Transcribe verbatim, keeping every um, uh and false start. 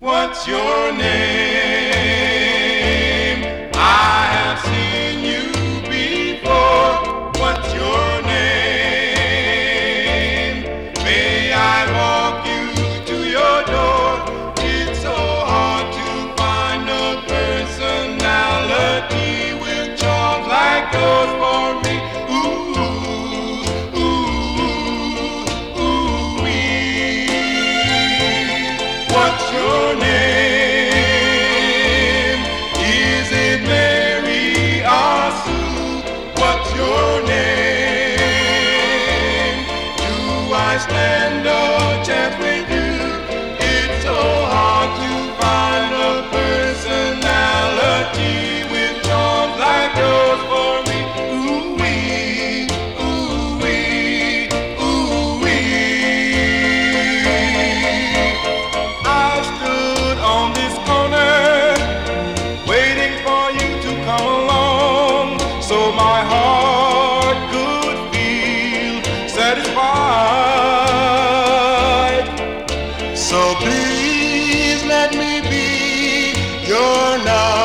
What's your name? I have seen you before. What's your name? May I walk you to your door? It's so hard to find a personality with charms like yours for me. Ooh, ooh, ooh, wee. What's your name? Is it Mary or Sue? What's your name? Do I stand a chance with you? It's so hard to find a personality with charms like yours for me. Ooh-wee, ooh-wee, ooh-wee. I stood on this corner waiting for you to come along so my heart could feel satisfied. So please let me be your number